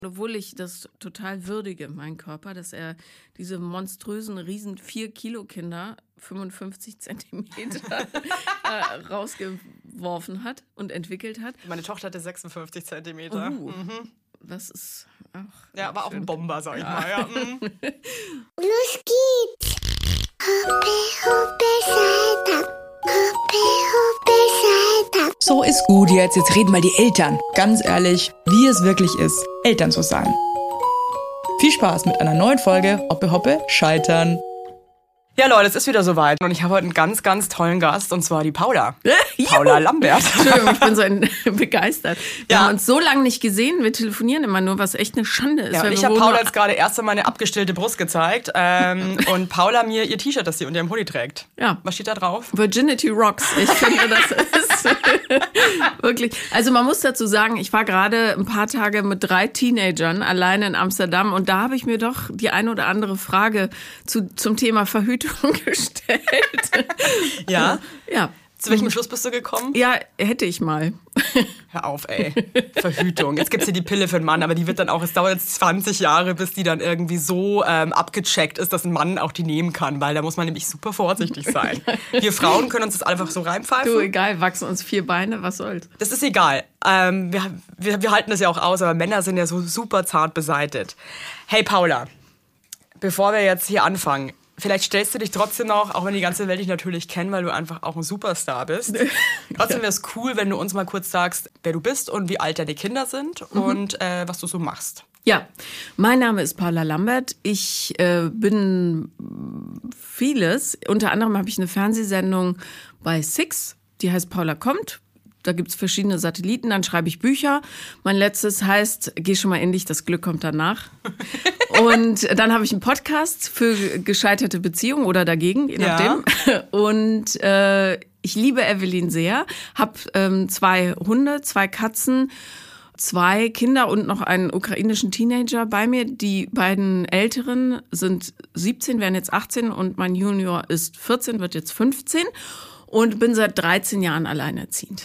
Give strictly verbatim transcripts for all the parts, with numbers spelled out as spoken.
Obwohl ich das total würdige, mein Körper, dass er diese monströsen, riesen vier Kilo Kinder fünfundfünfzig Zentimeter äh, rausgeworfen hat und entwickelt hat. Meine Tochter hatte sechsundfünfzig Zentimeter. Uh, mhm. Das ist auch... Ja, war auch ein Bomber, sag ich ja. mal. Ja. Mhm. Los geht's! Hoppe, hoppe, Saltag. Hoppe, hoppe, Saltag. So ist gut jetzt. Jetzt reden mal die Eltern. Ganz ehrlich, wie es wirklich ist, Eltern zu sein. Viel Spaß mit einer neuen Folge Hoppe, Hoppe, Scheitern. Ja, Leute, es ist wieder soweit. Und ich habe heute einen ganz, ganz tollen Gast, und zwar die Paula. Ja. Paula Lambert. Entschuldigung, ich bin so ein, begeistert. Wir Ja. haben uns so lange nicht gesehen, wir telefonieren immer nur, was echt eine Schande ist. Ja, weil und ich wir habe wohnen Paula nur- jetzt gerade erst einmal meine abgestillte Brust gezeigt. Ähm, und Paula mir ihr T-Shirt, das sie unter ihrem Hoodie trägt. Ja. Was steht da drauf? Virginity Rocks. Ich finde, das ist wirklich... Also man muss dazu sagen, ich war gerade ein paar Tage mit drei Teenagern alleine in Amsterdam und da habe ich mir doch die eine oder andere Frage zu, zum Thema Verhütung gestellt. Ja. Ja. Zu welchem Schluss bist du gekommen? Ja, hätte ich mal. Hör auf, ey. Verhütung. Jetzt gibt's hier die Pille für einen Mann, aber die wird dann auch, es dauert jetzt zwanzig Jahre, bis die dann irgendwie so ähm, abgecheckt ist, dass ein Mann auch die nehmen kann, weil da muss man nämlich super vorsichtig sein. Wir Frauen können uns das einfach so reinpfeifen. Du, egal, wachsen uns vier Beine, was soll's. Das ist egal. Ähm, wir, wir, wir halten das ja auch aus, aber Männer sind ja so super zart beseitet. Hey Paula, bevor wir jetzt hier anfangen, vielleicht stellst du dich trotzdem noch, auch wenn die ganze Welt dich natürlich kennt, weil du einfach auch ein Superstar bist. Trotzdem wäre es cool, wenn du uns mal kurz sagst, wer du bist und wie alt deine Kinder sind mhm. und äh, was du so machst. Ja, mein Name ist Paula Lambert. Ich äh, bin vieles. Unter anderem habe ich eine Fernsehsendung bei Six, die heißt Paula kommt. Da gibt's verschiedene Satelliten, dann schreibe ich Bücher. Mein letztes heißt, geh schon mal in dich, das Glück kommt danach. Und dann habe ich einen Podcast für gescheiterte Beziehungen oder dagegen, je nachdem. Ja. Und äh, ich liebe Evelyn sehr, habe ähm, zwei Hunde, zwei Katzen, zwei Kinder und noch einen ukrainischen Teenager bei mir. Die beiden Älteren sind siebzehn, werden jetzt achtzehn und mein Junior ist vierzehn, wird jetzt fünfzehn und bin seit dreizehn Jahren alleinerziehend.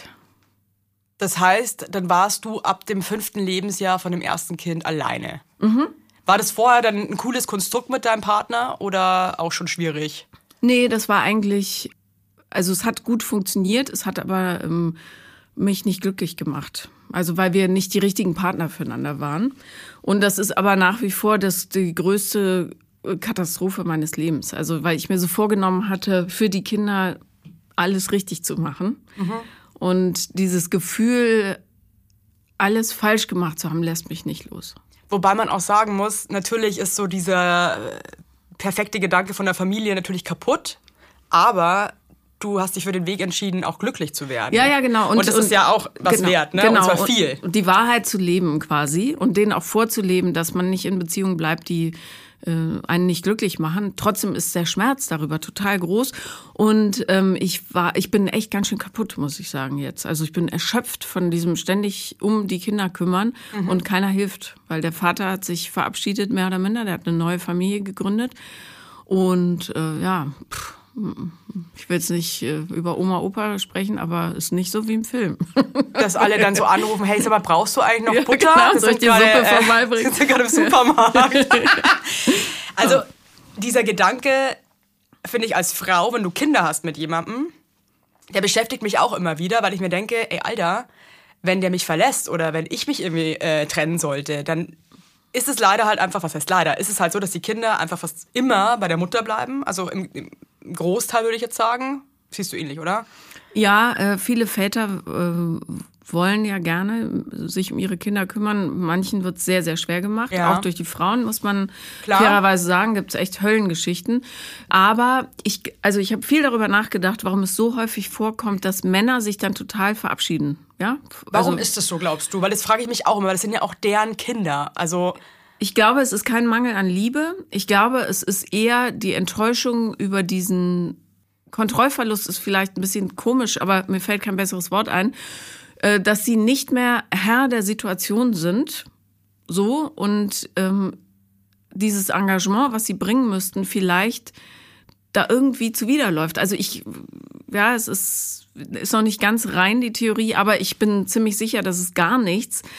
Das heißt, dann warst du ab dem fünften Lebensjahr von dem ersten Kind alleine. Mhm. War das vorher dann ein cooles Konstrukt mit deinem Partner oder auch schon schwierig? Nee, das war eigentlich, also es hat gut funktioniert, es hat aber ähm, mich nicht glücklich gemacht. Also weil wir nicht die richtigen Partner füreinander waren. Und das ist aber nach wie vor das, die größte Katastrophe meines Lebens. Also weil ich mir so vorgenommen hatte, für die Kinder alles richtig zu machen. Mhm. Und dieses Gefühl, alles falsch gemacht zu haben, lässt mich nicht los. Wobei man auch sagen muss, natürlich ist so dieser perfekte Gedanke von der Familie natürlich kaputt, aber du hast dich für den Weg entschieden, auch glücklich zu werden. Ja, ja, genau. Und, und das und, ist ja auch was genau, wert, ne? Genau. Und zwar viel. Und die Wahrheit zu leben quasi und denen auch vorzuleben, dass man nicht in Beziehungen bleibt, die äh, einen nicht glücklich machen. Trotzdem ist der Schmerz darüber total groß. Und ähm, ich war, ich bin echt ganz schön kaputt, muss ich sagen jetzt. Also ich bin erschöpft von diesem ständig um die Kinder kümmern mhm. und keiner hilft. Weil der Vater hat sich verabschiedet, mehr oder minder. Der hat eine neue Familie gegründet. Und äh, ja, pff, ich will jetzt nicht äh, über Oma, Opa sprechen, aber ist nicht so wie im Film. Dass alle dann so anrufen, hey, sag mal, brauchst du eigentlich noch ja, Butter? Genau, das soll ich sind die grade, Suppe äh, vorbeibringen? sind gerade im Supermarkt. Also dieser Gedanke, finde ich als Frau, wenn du Kinder hast mit jemandem, der beschäftigt mich auch immer wieder, weil ich mir denke, ey, Alter, wenn der mich verlässt oder wenn ich mich irgendwie äh, trennen sollte, dann ist es leider halt einfach, was heißt leider, ist es halt so, dass die Kinder einfach fast immer bei der Mutter bleiben, also im, im Großteil würde ich jetzt sagen. Siehst du ähnlich, oder? Ja, äh, viele Väter äh, wollen ja gerne sich um ihre Kinder kümmern. Manchen wird es sehr, sehr schwer gemacht. Ja. Auch durch die Frauen, muss man Klar. fairerweise sagen, gibt es echt Höllengeschichten. Aber ich, also ich habe viel darüber nachgedacht, warum es so häufig vorkommt, dass Männer sich dann total verabschieden. Ja? Warum also, ist das so, glaubst du? Weil das frage ich mich auch immer, weil das sind ja auch deren Kinder. Also ich glaube, es ist kein Mangel an Liebe. Ich glaube, es ist eher die Enttäuschung über diesen Kontrollverlust, ist vielleicht ein bisschen komisch, aber mir fällt kein besseres Wort ein, dass sie nicht mehr Herr der Situation sind, so, und ähm, dieses Engagement, was sie bringen müssten, vielleicht da irgendwie zuwiderläuft. Also ich, ja, es ist, ist noch nicht ganz rein, die Theorie, aber ich bin ziemlich sicher, dass es gar nichts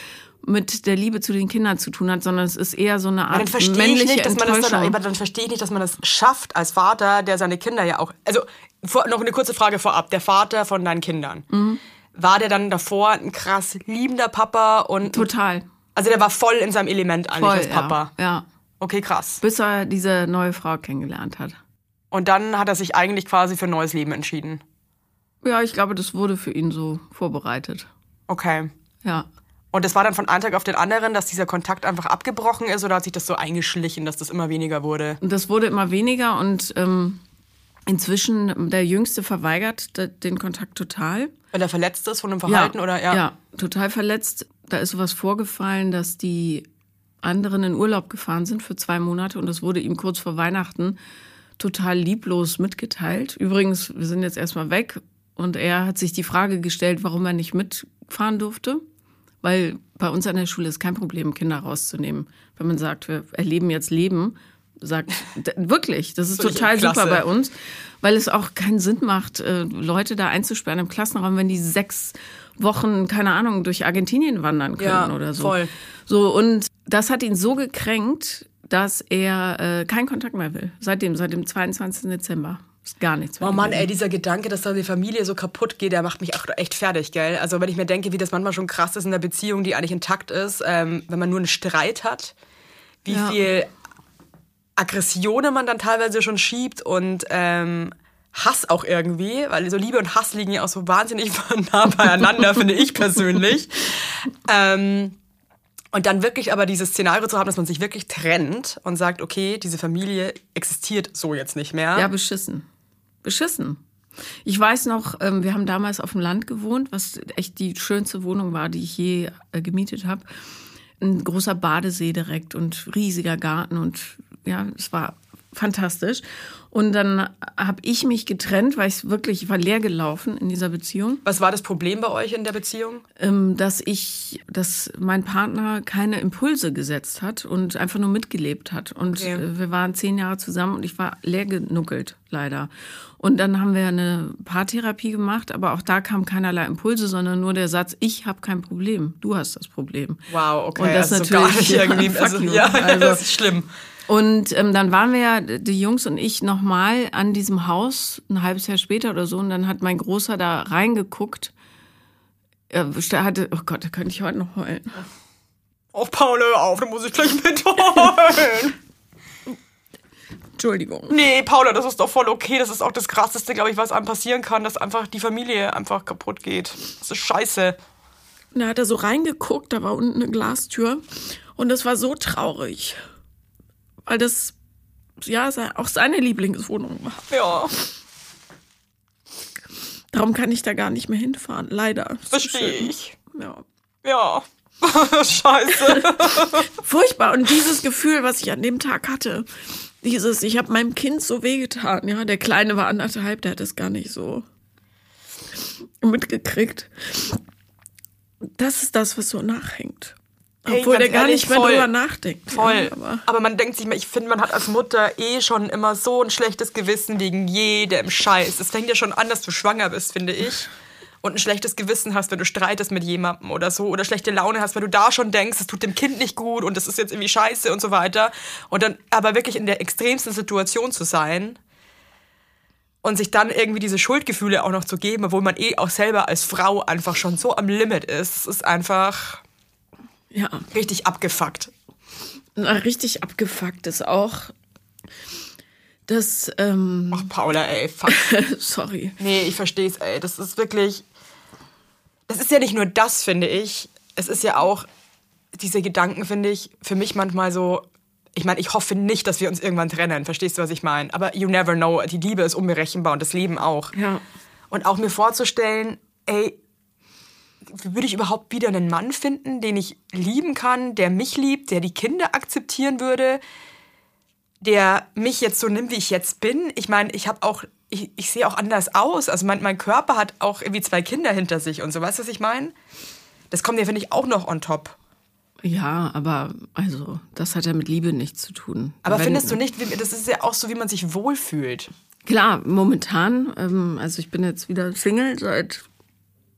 mit der Liebe zu den Kindern zu tun hat, sondern es ist eher so eine Aber Art dann verstehe ich männliche nicht, dass man das Enttäuschung. dann, aber dann verstehe ich nicht, dass man das schafft als Vater, der seine Kinder ja auch. Also vor, noch eine kurze Frage vorab: Der Vater von deinen Kindern, Mhm. war der dann davor ein krass liebender Papa und Total. also der war voll in seinem Element eigentlich Voll, als Papa. Ja, ja. Okay, krass. Bis er diese neue Frau kennengelernt hat. Und dann hat er sich eigentlich quasi für ein neues Leben entschieden. Ja, ich glaube, das wurde für ihn so vorbereitet. Okay. Ja. Und das war dann von einem Tag auf den anderen, dass dieser Kontakt einfach abgebrochen ist, oder hat sich das so eingeschlichen, dass das immer weniger wurde? Und das wurde immer weniger und ähm, inzwischen, der Jüngste verweigert de- den Kontakt total. Wenn er verletzt ist von dem Verhalten, ja, oder? Ja. ja, total verletzt. Da ist sowas vorgefallen, dass die anderen in Urlaub gefahren sind für zwei Monate und das wurde ihm kurz vor Weihnachten total lieblos mitgeteilt. Übrigens, wir sind jetzt erstmal weg und er hat sich die Frage gestellt, warum er nicht mitfahren durfte. Weil bei uns an der Schule ist kein Problem, Kinder rauszunehmen. Wenn man sagt, wir erleben jetzt Leben, sagt d- wirklich, das ist total Klasse. super bei uns, weil es auch keinen Sinn macht, äh, Leute da einzusperren im Klassenraum, wenn die sechs Wochen, keine Ahnung, durch Argentinien wandern können Ja, oder so. voll. So, und das hat ihn so gekränkt, dass er äh, keinen Kontakt mehr will. Seitdem, seit dem zweiundzwanzigsten Dezember. Ist gar nichts mehr. Oh Mann, gewesen. ey, dieser Gedanke, dass da die Familie so kaputt geht, der macht mich auch echt fertig, gell? Also wenn ich mir denke, wie das manchmal schon krass ist in der Beziehung, die eigentlich intakt ist, ähm, wenn man nur einen Streit hat, wie Ja. viel Aggressionen man dann teilweise schon schiebt und ähm, Hass auch irgendwie, weil so Liebe und Hass liegen ja auch so wahnsinnig nah beieinander, finde ich persönlich. Ähm, und dann wirklich aber dieses Szenario zu haben, dass man sich wirklich trennt und sagt, okay, diese Familie existiert so jetzt nicht mehr. Ja, beschissen. Beschissen. Ich weiß noch, ähm, wir haben damals auf dem Land gewohnt, was echt die schönste Wohnung war, die ich je äh, gemietet habe. Ein großer Badesee direkt und riesiger Garten und ja, es war fantastisch. Und dann habe ich mich getrennt, weil ich wirklich, ich war leer gelaufen in dieser Beziehung, Was war das Problem bei euch in der Beziehung? ähm, dass ich, dass mein Partner keine Impulse gesetzt hat und einfach nur mitgelebt hat. Und Okay. äh, wir waren zehn Jahre zusammen und ich war leer genuckelt, leider. Und dann haben wir eine Paartherapie gemacht, aber auch da kam keinerlei Impulse, sondern nur der Satz, ich habe kein Problem, du hast das Problem. Wow, okay. Und das also so gar natürlich- nicht irgendwie. Fuck Also, you. ja, Also- das ist schlimm. Und ähm, dann waren wir ja, die Jungs und ich, nochmal an diesem Haus, ein halbes Jahr später oder so. Und dann hat mein Großer da reingeguckt. Er hatte, oh Gott, da könnte ich heute noch heulen. Oh, Paul, hör auf, da muss ich gleich mit heulen. Entschuldigung. Nee, Paula, das ist doch voll okay. Das ist auch das Krasseste, glaube ich, was einem passieren kann, dass einfach die Familie einfach kaputt geht. Das ist scheiße. Und da hat er so reingeguckt, da war unten eine Glastür. Und das war so traurig. Weil das, ja, auch seine Lieblingswohnung war. Ja, Darum kann ich da gar nicht mehr hinfahren, leider. Ist so verstehe schön. ich. Ja. Ja. Scheiße. Furchtbar. Und dieses Gefühl, was ich an dem Tag hatte, dieses, ich habe meinem Kind so wehgetan, ja, der Kleine war anderthalb, der hat das gar nicht so mitgekriegt. Das ist das, was so nachhängt. Ey, Obwohl ganz der gar ehrlich, nicht mehr voll. drüber nachdenkt. Voll. Ja, aber aber man denkt sich mal, ich finde, man hat als Mutter eh schon immer so ein schlechtes Gewissen wegen jedem Scheiß. Es fängt ja schon an, dass du schwanger bist, finde ich. Und ein schlechtes Gewissen hast, wenn du streitest mit jemandem oder so. Oder schlechte Laune hast, weil du da schon denkst, es tut dem Kind nicht gut und das ist jetzt irgendwie scheiße und so weiter. Und dann aber wirklich in der extremsten Situation zu sein und sich dann irgendwie diese Schuldgefühle auch noch zu geben, obwohl man eh auch selber als Frau einfach schon so am Limit ist. Es ist einfach ja, richtig abgefuckt. na, richtig abgefuckt ist auch, dass, ähm, Ach, Paula, ey, fuck. sorry. Nee, ich versteh's, ey. Das ist wirklich... Das ist ja nicht nur das, finde ich. Es ist ja auch... Diese Gedanken, finde ich, für mich manchmal so... Ich meine, ich hoffe nicht, dass wir uns irgendwann trennen. Verstehst du, was ich meine? Aber you never know. Die Liebe ist unberechenbar und das Leben auch. Ja. Und auch mir vorzustellen, ey, würde ich überhaupt wieder einen Mann finden, den ich lieben kann, der mich liebt, der die Kinder akzeptieren würde, der mich jetzt so nimmt, wie ich jetzt bin. Ich meine, ich habe auch, ich, ich sehe auch anders aus. Also mein, mein Körper hat auch irgendwie zwei Kinder hinter sich und so. Weißt du, was ich meine? Das kommt ja, finde ich, auch noch on top. Ja, aber also, das hat ja mit Liebe nichts zu tun. Aber Wenn- findest du nicht, wie, das ist ja auch so, wie man sich wohlfühlt. Klar, momentan, ähm, also ich bin jetzt wieder Single seit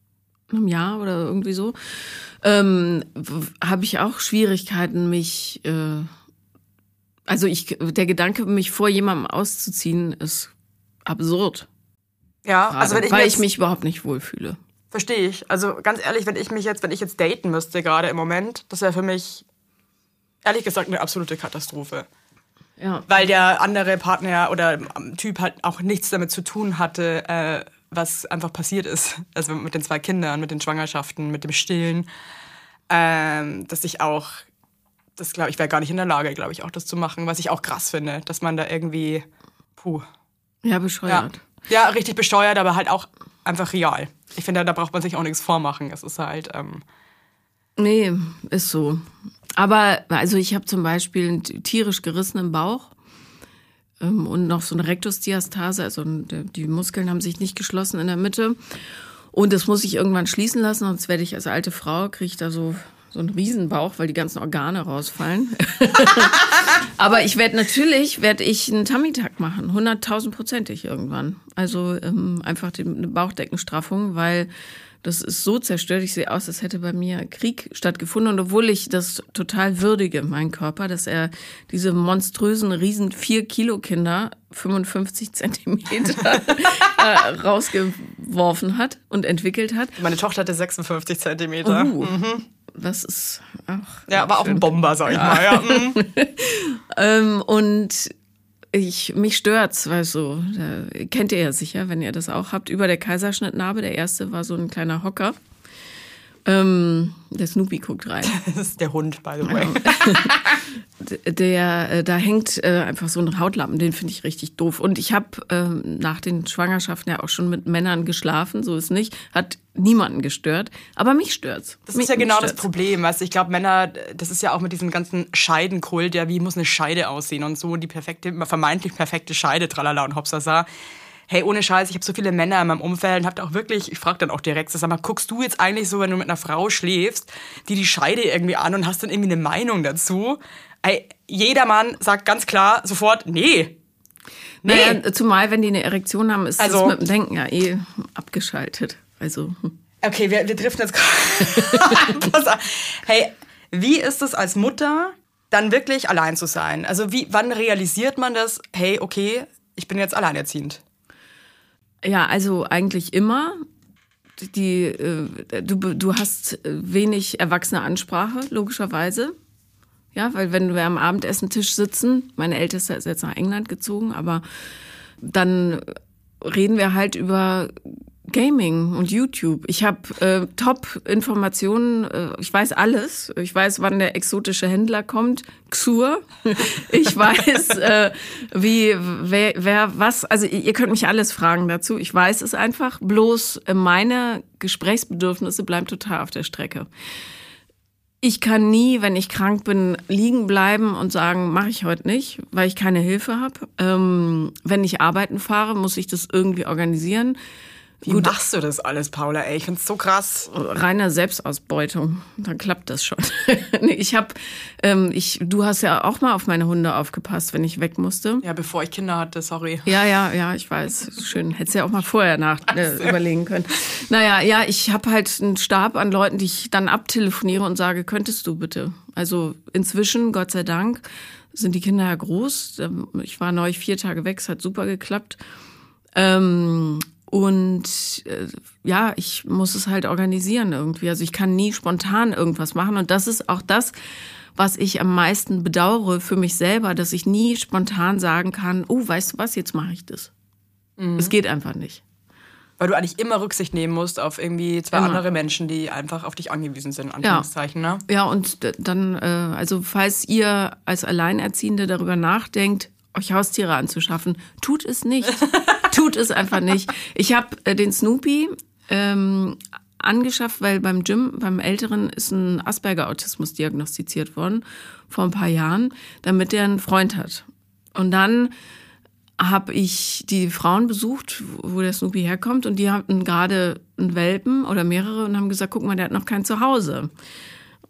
einem Jahr oder irgendwie so, ähm, habe ich auch Schwierigkeiten, mich, äh, also ich, der Gedanke, mich vor jemandem auszuziehen, ist absurd. Ja, Gerade, also wenn ich weil jetzt, ich mich überhaupt nicht wohlfühle. Verstehe ich. Also ganz ehrlich, wenn ich mich jetzt, wenn ich jetzt daten müsste, gerade im Moment, das wäre für mich, ehrlich gesagt, eine absolute Katastrophe. Ja. Weil der andere Partner oder Typ halt auch nichts damit zu tun hatte, äh, was einfach passiert ist. Also mit den zwei Kindern, mit den Schwangerschaften, mit dem Stillen. Ähm, dass ich auch, das glaube ich, wäre gar nicht in der Lage, glaube ich, auch das zu machen, was ich auch krass finde, dass man da irgendwie, puh. Ja, bescheuert. Ja, ja, richtig besteuert, aber halt auch einfach real. Ich finde, da braucht man sich auch nichts vormachen. Es ist halt... Ähm Nee, ist so. Aber also ich habe zum Beispiel einen tierisch gerissenen Bauch ähm, und noch so eine Rektusdiastase, also die Muskeln haben sich nicht geschlossen in der Mitte. Und das muss ich irgendwann schließen lassen, sonst werde ich als alte Frau, kriege ich da so, so einen Riesenbauch, weil die ganzen Organe rausfallen. Aber ich werde natürlich, werde ich einen Tummy-Tuck machen, hunderttausendprozentig irgendwann. Also ähm, einfach die, eine Bauchdeckenstraffung, weil das ist so zerstört. Ich sehe aus, als hätte bei mir Krieg stattgefunden. Und obwohl ich das total würdige, meinen Körper, dass er diese monströsen, riesen vier Kilo Kinder fünfundfünfzig Zentimeter äh, rausgeworfen hat und entwickelt hat. Meine Tochter hatte sechsundfünfzig Zentimeter. Oh, mhm. Das ist auch... Ja, war auch schön. ein Bomber, sag ich ja. mal. Ja. Mhm. ähm, und... Ich, mich stört's, weißt du, da, kennt ihr ja sicher, wenn ihr das auch habt, über der Kaiserschnittnarbe, der erste war so ein kleiner Hocker. Ähm, der Snoopy guckt rein. Das ist der Hund, by the way. Der, äh, da hängt äh, einfach so ein Hautlappen, den finde ich richtig doof. Und ich habe ähm, nach den Schwangerschaften ja auch schon mit Männern geschlafen, so ist nicht, hat niemanden gestört, aber mich stört's. Das mich, ist ja genau stört's. das Problem, weißt du, ich glaube, Männer, das ist ja auch mit diesem ganzen Scheidenkult, ja, wie muss eine Scheide aussehen und so, die perfekte, vermeintlich perfekte Scheide, tralala und hopsasa. Hey, ohne Scheiß, ich habe so viele Männer in meinem Umfeld und hab da auch wirklich, ich frage dann auch direkt, sag mal, guckst du jetzt eigentlich so, wenn du mit einer Frau schläfst, die die Scheide irgendwie an und hast dann irgendwie eine Meinung dazu? Ey, jeder Mann sagt ganz klar sofort, nee. Nee. Naja, zumal, wenn die eine Erektion haben, ist Also- das mit dem Denken ja eh abgeschaltet. Also, hm. Okay, wir, wir driften jetzt gerade. Pass auf. Hey, wie ist es als Mutter, dann wirklich allein zu sein? Also wie, wann realisiert man das, hey, okay, ich bin jetzt alleinerziehend? Ja, also eigentlich immer. Die, äh, du, du hast wenig erwachsene Ansprache, logischerweise. Ja, weil wenn wir am Abendessentisch sitzen, meine Älteste ist jetzt nach England gezogen, aber dann reden wir halt über Gaming und YouTube. Ich habe äh, Top-Informationen, äh, ich weiß alles. Ich weiß, wann der exotische Händler kommt, Xur. Ich weiß, äh, wie, wer, wer, was, also ihr könnt mich alles fragen dazu. Ich weiß es einfach, bloß meine Gesprächsbedürfnisse bleiben total auf der Strecke. Ich kann nie, wenn ich krank bin, liegen bleiben und sagen, mache ich heute nicht, weil ich keine Hilfe habe. Ähm, wenn ich arbeiten fahre, muss ich das irgendwie organisieren. Wie Gut. machst du das alles, Paula? Ey, ich find's so krass. Reine Selbstausbeutung, dann klappt das schon. nee, ich habe, ähm, ich, du hast ja auch mal auf meine Hunde aufgepasst, wenn ich weg musste. Ja, bevor ich Kinder hatte, sorry. Ja, ja, ja, ich weiß. Schön. Hättest ja auch mal vorher nach äh, überlegen können. Naja, ja, ich habe halt einen Stab an Leuten, die ich dann abtelefoniere und sage, könntest du bitte? Also inzwischen, Gott sei Dank, sind die Kinder ja groß. Ich war neulich vier Tage weg, es hat super geklappt. Ähm, Und äh, ja, ich muss es halt organisieren irgendwie. Also ich kann nie spontan irgendwas machen. Und das ist auch das, was ich am meisten bedauere für mich selber, dass ich nie spontan sagen kann, oh, weißt du was, jetzt mache ich das. Mhm. Es geht einfach nicht. Weil du eigentlich immer Rücksicht nehmen musst auf irgendwie zwei immer. andere Menschen, die einfach auf dich angewiesen sind, in Anführungszeichen. Ja, ne? ja und dann, äh, also falls ihr als Alleinerziehende darüber nachdenkt, euch Haustiere anzuschaffen, tut es nicht. Tut es einfach nicht. Ich habe äh, den Snoopy ähm, angeschafft, weil beim Jim, beim Älteren, ist ein Asperger-Autismus diagnostiziert worden, vor ein paar Jahren, damit er einen Freund hat. Und dann habe ich die Frauen besucht, wo der Snoopy herkommt, und die hatten gerade einen Welpen oder mehrere und haben gesagt, guck mal, der hat noch kein Zuhause.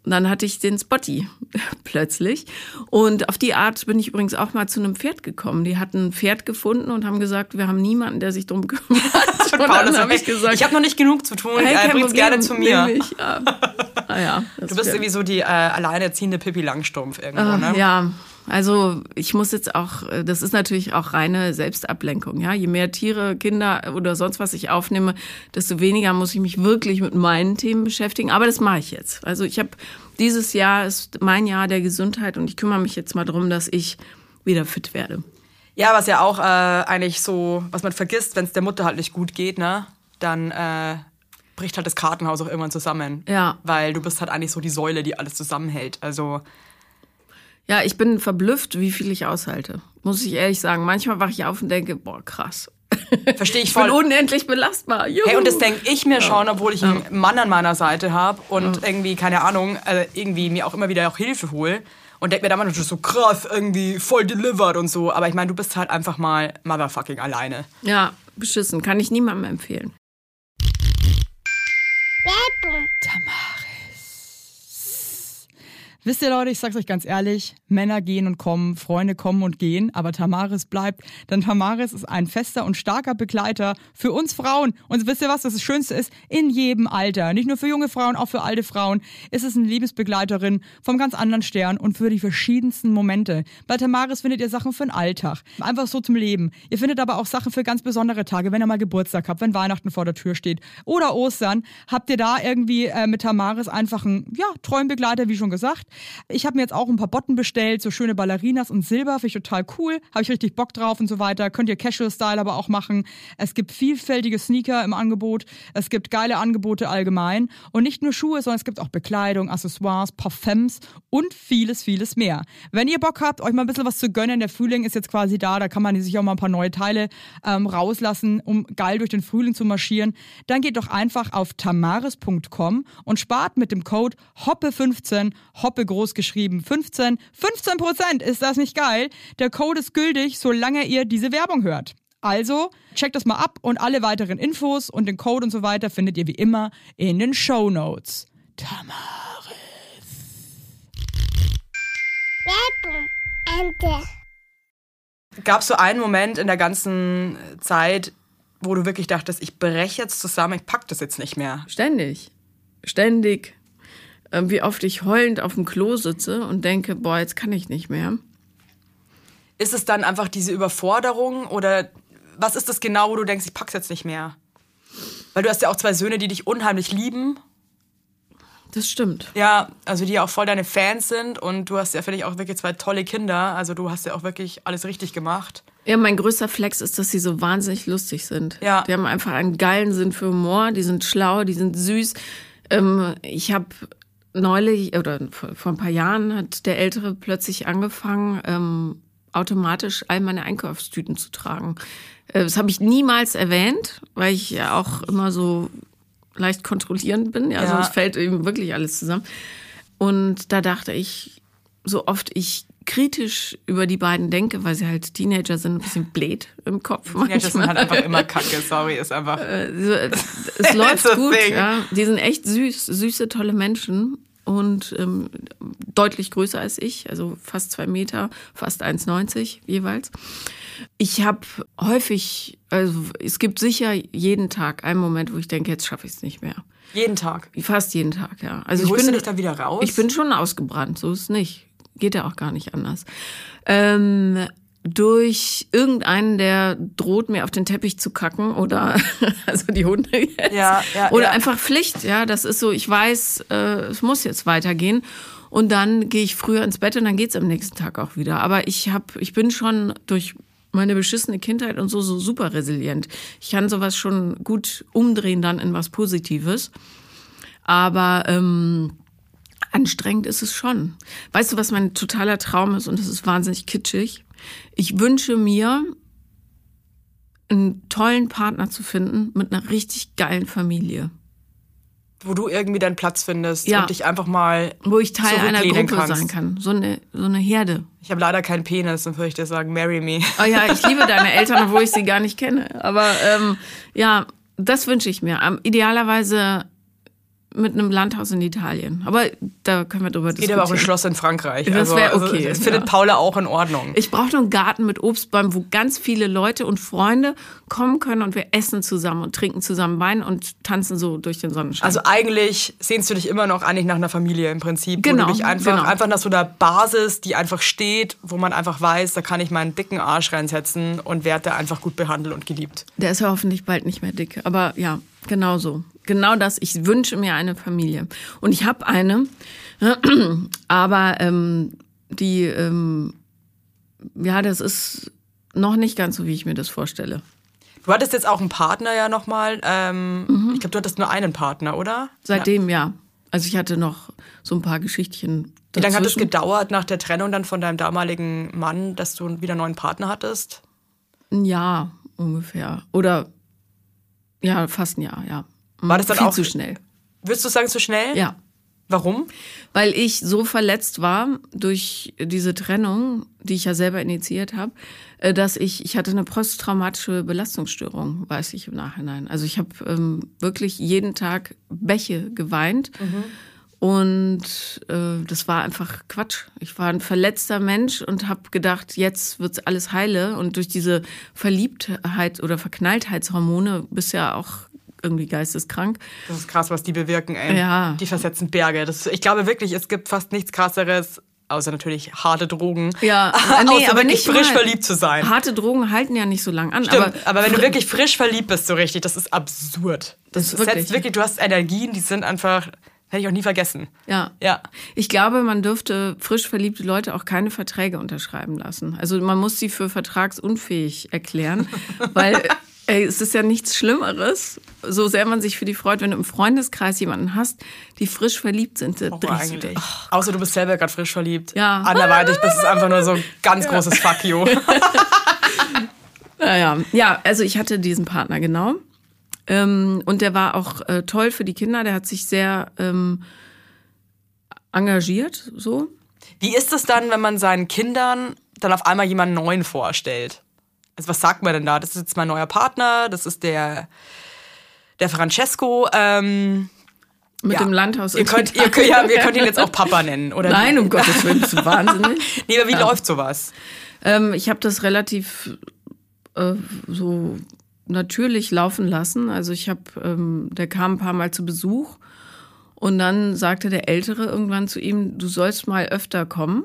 Und dann hatte ich den Spotty plötzlich. Und auf die Art bin ich übrigens auch mal zu einem Pferd gekommen. Die hatten ein Pferd gefunden und haben gesagt, wir haben niemanden, der sich drum kümmert. Und dann habe ich gesagt, ich habe noch nicht genug zu tun, hey, äh, bring's gerne zu mir. Ich, ja. Ah, ja, du bist irgendwie so die äh, alleinerziehende Pippi Langstrumpf irgendwo, uh, ne? Ja, also ich muss jetzt auch, das ist natürlich auch reine Selbstablenkung. Ja? Je mehr Tiere, Kinder oder sonst was ich aufnehme, desto weniger muss ich mich wirklich mit meinen Themen beschäftigen. Aber das mache ich jetzt. Also ich habe, dieses Jahr ist mein Jahr der Gesundheit und ich kümmere mich jetzt mal darum, dass ich wieder fit werde. Ja, was ja auch äh, eigentlich so, was man vergisst, wenn es der Mutter halt nicht gut geht, ne, dann äh, bricht halt das Kartenhaus auch irgendwann zusammen. Ja. Weil du bist halt eigentlich so die Säule, die alles zusammenhält. Also ja, ich bin verblüfft, wie viel ich aushalte. Muss ich ehrlich sagen. Manchmal wache ich auf und denke, boah, krass. Verstehe ich voll. Ich bin unendlich belastbar. Juhu. Hey, und das denke ich mir ja. schon, obwohl ich einen ja. Mann an meiner Seite habe und ja. irgendwie, keine Ahnung, also irgendwie mir auch immer wieder auch Hilfe hole. Und denke mir dann manchmal so krass, irgendwie voll delivered und so. Aber ich meine, du bist halt einfach mal motherfucking alleine. Ja, beschissen. Kann ich niemandem empfehlen. Tamaris. Wisst ihr, Leute, ich sag's euch ganz ehrlich, Männer gehen und kommen, Freunde kommen und gehen, aber Tamaris bleibt, denn Tamaris ist ein fester und starker Begleiter für uns Frauen. Und wisst ihr was, was das Schönste ist? In jedem Alter, nicht nur für junge Frauen, auch für alte Frauen, ist es eine Lebensbegleiterin vom ganz anderen Stern und für die verschiedensten Momente. Bei Tamaris findet ihr Sachen für den Alltag, einfach so zum Leben. Ihr findet aber auch Sachen für ganz besondere Tage, wenn ihr mal Geburtstag habt, wenn Weihnachten vor der Tür steht oder Ostern, habt ihr da irgendwie äh, mit Tamaris einfach einen, ja, treuen Begleiter, wie schon gesagt. Ich habe mir jetzt auch ein paar Botten bestellt, so schöne Ballerinas und Silber, finde ich total cool, habe ich richtig Bock drauf und so weiter. Könnt ihr Casual-Style aber auch machen. Es gibt vielfältige Sneaker im Angebot, es gibt geile Angebote allgemein und nicht nur Schuhe, sondern es gibt auch Bekleidung, Accessoires, Parfums und vieles, vieles mehr. Wenn ihr Bock habt, euch mal ein bisschen was zu gönnen, der Frühling ist jetzt quasi da, da kann man sich auch mal ein paar neue Teile ähm, rauslassen, um geil durch den Frühling zu marschieren, dann geht doch einfach auf tamaris punkt com und spart mit dem Code Hoppe fünfzehn, Hoppe groß geschrieben, fünfzehn, fünfzehn Prozent, ist das nicht geil? Der Code ist gültig, solange ihr diese Werbung hört. Also, checkt das mal ab und alle weiteren Infos und den Code und so weiter findet ihr wie immer in den Shownotes. Tamaris. Ente. Gab es so einen Moment in der ganzen Zeit, wo du wirklich dachtest, ich breche jetzt zusammen, ich pack das jetzt nicht mehr? Ständig. Ständig. Wie oft ich heulend auf dem Klo sitze und denke, boah, jetzt kann ich nicht mehr. Ist es dann einfach diese Überforderung oder was ist das genau, wo du denkst, ich pack's jetzt nicht mehr? Weil du hast ja auch zwei Söhne, die dich unheimlich lieben. Das stimmt. Ja, also die ja auch voll deine Fans sind und du hast ja, finde ich, auch wirklich zwei tolle Kinder. Also du hast ja auch wirklich alles richtig gemacht. Ja, mein größter Flex ist, dass sie so wahnsinnig lustig sind. Ja. Die haben einfach einen geilen Sinn für Humor, die sind schlau, die sind süß. Ähm, ich habe neulich, oder vor ein paar Jahren hat der Ältere plötzlich angefangen, ähm, automatisch all meine Einkaufstüten zu tragen. Äh, das habe ich niemals erwähnt, weil ich ja auch immer so leicht kontrollierend bin. Ja, Ja. sonst fällt eben wirklich alles zusammen. Und da dachte ich, so oft ich kritisch über die beiden denke, weil sie halt Teenager sind, ein bisschen blöd im Kopf. Ja, das sind halt einfach immer Kacke, sorry, ist einfach... Äh, es läuft It's a gut, thing. ja. Die sind echt süß, süße, tolle Menschen und ähm, deutlich größer als ich, also fast zwei Meter, fast eins neunzig jeweils. Ich habe häufig, also es gibt sicher jeden Tag einen Moment, wo ich denke, jetzt schaffe ich es nicht mehr. Jeden Tag. Fast jeden Tag, ja. Also Wie ich holst bin du dich da wieder raus? Ich bin schon ausgebrannt, so ist es nicht. Geht ja auch gar nicht anders. Ähm, durch irgendeinen, der droht, mir auf den Teppich zu kacken oder also die Hunde jetzt. Ja, ja, oder ja. einfach Pflicht, ja. Das ist so, ich weiß, äh, es muss jetzt weitergehen. Und dann gehe ich früher ins Bett und dann geht's am nächsten Tag auch wieder. Aber ich hab, ich bin schon durch meine beschissene Kindheit und so, so super resilient. Ich kann sowas schon gut umdrehen dann in was Positives. Aber ähm, anstrengend ist es schon. Weißt du, was mein totaler Traum ist? Und das ist wahnsinnig kitschig. Ich wünsche mir, einen tollen Partner zu finden mit einer richtig geilen Familie. Wo du irgendwie deinen Platz findest Ja. und dich einfach mal Wo ich Teil einer zurücklehnen Gruppe kannst. sein kann. So eine, so eine Herde. Ich habe leider keinen Penis, dann würde ich dir sagen, marry me. Oh ja, ich liebe deine Eltern, obwohl ich sie gar nicht kenne. Aber ähm, ja, das wünsche ich mir. Ähm, idealerweise mit einem Landhaus in Italien. Aber da können wir drüber Geht diskutieren. aber auch ein Schloss in Frankreich. Das also, wäre okay. Also, das findet ja. Paula auch in Ordnung. Ich brauche nur einen Garten mit Obstbäumen, wo ganz viele Leute und Freunde kommen können und wir essen zusammen und trinken zusammen Wein und tanzen so durch den Sonnenschein. Also eigentlich sehnst du dich immer noch eigentlich nach einer Familie im Prinzip. Genau, Wo du dich einfach, genau. einfach nach so einer Basis, die einfach steht, wo man einfach weiß, da kann ich meinen dicken Arsch reinsetzen und werde da einfach gut behandelt und geliebt. Der ist ja hoffentlich bald nicht mehr dick. Aber ja, genau so. Genau das. Ich wünsche mir eine Familie. Und ich habe eine, aber ähm, die, ähm, ja, das ist noch nicht ganz so, wie ich mir das vorstelle. Du hattest jetzt auch einen Partner ja nochmal. Ähm, mhm. Ich glaube, du hattest nur einen Partner, oder? Seitdem ja. ja. Also ich hatte noch so ein paar Geschichtchen dazwischen. Wie lange hat es gedauert nach der Trennung dann von deinem damaligen Mann, dass du wieder einen neuen Partner hattest? Ein Jahr ungefähr. Oder ja, fast ein Jahr, ja. War das dann Viel auch zu schnell? Würdest du sagen, zu schnell? Ja. Warum? Weil ich so verletzt war durch diese Trennung, die ich ja selber initiiert habe, dass ich, ich hatte eine posttraumatische Belastungsstörung, weiß ich im Nachhinein. Also ich habe ähm, wirklich jeden Tag Bäche geweint. Mhm. Und äh, das war einfach Quatsch. Ich war ein verletzter Mensch und habe gedacht, jetzt wird's alles heile. Und durch diese Verliebtheit oder Verknalltheitshormone bist ja auch irgendwie geisteskrank. Das ist krass, was die bewirken, ey. Ja. Die versetzen Berge. Das, ich glaube wirklich, es gibt fast nichts Krasseres, außer natürlich harte Drogen. Ja, nee, außer aber wirklich nicht frisch mal. verliebt zu sein. Harte Drogen halten ja nicht so lange an. Stimmt, aber, aber wenn du wirklich frisch verliebt bist, so richtig, das ist absurd. Das, Das ist setzt wirklich. wirklich, du hast Energien, die sind einfach, hätte ich auch nie vergessen. Ja. Ja. Ich glaube, man dürfte frisch verliebte Leute auch keine Verträge unterschreiben lassen. Also man muss sie für vertragsunfähig erklären, weil ey, es ist ja nichts Schlimmeres, so sehr man sich für die freut, wenn du im Freundeskreis jemanden hast, die frisch verliebt sind, da drehst du dich. Ach, außer du bist selber gerade frisch verliebt. Ja. Anderweitig bist es einfach nur so ein ganz ja. großes Fuck you. Naja. Ja, also ich hatte diesen Partner, genau. Ähm, und der war auch äh, toll für die Kinder, der hat sich sehr ähm, engagiert, so. Wie ist es dann, wenn man seinen Kindern dann auf einmal jemanden Neuen vorstellt? Also was sagt man denn da? Das ist jetzt mein neuer Partner, das ist der, der Francesco. Ähm, Mit ja. dem Landhaus. Ihr könnt, ihr, könnt, ja, ihr könnt ihn jetzt auch Papa nennen, oder? Nein, um Gottes Willen, bist du wahnsinnig. Nee, aber wie ja. läuft sowas? Ähm, ich habe das relativ äh, so natürlich laufen lassen. Also ich habe, ähm, der kam ein paar Mal zu Besuch und dann sagte der Ältere irgendwann zu ihm, du sollst mal öfter kommen.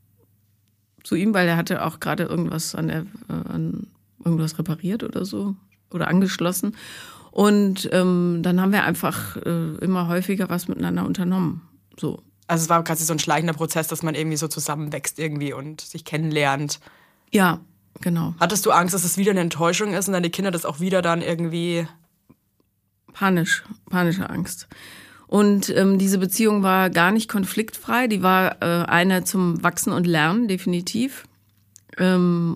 Zu ihm, weil er hatte auch gerade irgendwas an der, äh, an irgendwas repariert oder so oder angeschlossen. Und ähm, dann haben wir einfach äh, immer häufiger was miteinander unternommen. So. Also es war quasi so ein schleichender Prozess, dass man irgendwie so zusammenwächst irgendwie und sich kennenlernt. Ja, genau. Hattest du Angst, dass es wieder eine Enttäuschung ist und deine Kinder das auch wieder dann irgendwie... Panisch, panische Angst. Und ähm, diese Beziehung war gar nicht konfliktfrei. Die war äh, eine zum Wachsen und Lernen, definitiv. Ähm,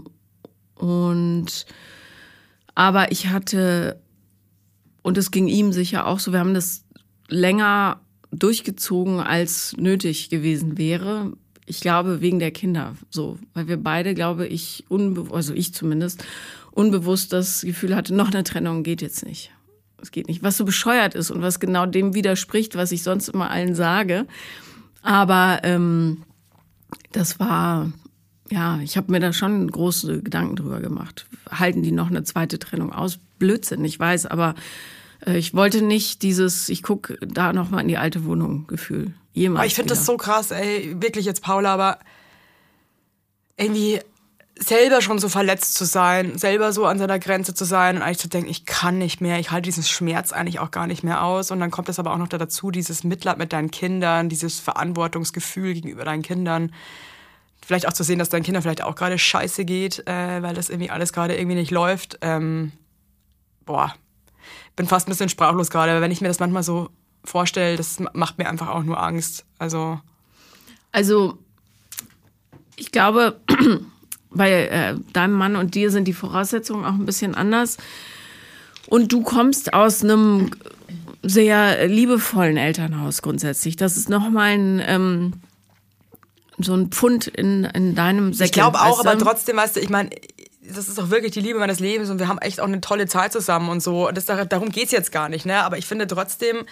und aber ich hatte, und es ging ihm sicher auch so, wir haben das länger durchgezogen, als nötig gewesen wäre. Ich glaube, wegen der Kinder so. Weil wir beide, glaube ich, unbe- also ich zumindest, unbewusst das Gefühl hatte, noch eine Trennung geht jetzt nicht. Es geht nicht, was so bescheuert ist und was genau dem widerspricht, was ich sonst immer allen sage. Aber ähm, das war, ja, ich habe mir da schon große Gedanken drüber gemacht. Halten die noch eine zweite Trennung aus? Blödsinn, ich weiß, aber äh, ich wollte nicht dieses, ich gucke da noch mal in die alte Wohnung Gefühl. Jemals Aber ich finde das so krass, ey, wirklich jetzt Paula, aber irgendwie... selber schon so verletzt zu sein, selber so an seiner Grenze zu sein und eigentlich zu denken, ich kann nicht mehr, ich halte diesen Schmerz eigentlich auch gar nicht mehr aus. Und dann kommt es aber auch noch dazu, dieses Mitleid mit deinen Kindern, dieses Verantwortungsgefühl gegenüber deinen Kindern. Vielleicht auch zu sehen, dass deinen Kindern vielleicht auch gerade scheiße geht, äh, weil das irgendwie alles gerade irgendwie nicht läuft. Ähm, boah, bin fast ein bisschen sprachlos gerade, weil wenn ich mir das manchmal so vorstelle, das macht mir einfach auch nur Angst. Also, also ich glaube... Bei äh, deinem Mann und dir sind die Voraussetzungen auch ein bisschen anders. Und du kommst aus einem sehr liebevollen Elternhaus grundsätzlich. Das ist nochmal ein, ähm, so ein Pfund in, in deinem Säckel. Ich glaube auch, weißt du? aber trotzdem, weißt du, ich meine, das ist auch wirklich die Liebe meines Lebens und wir haben echt auch eine tolle Zeit zusammen und so. Das, darum geht's jetzt gar nicht, ne? Aber ich finde trotzdem,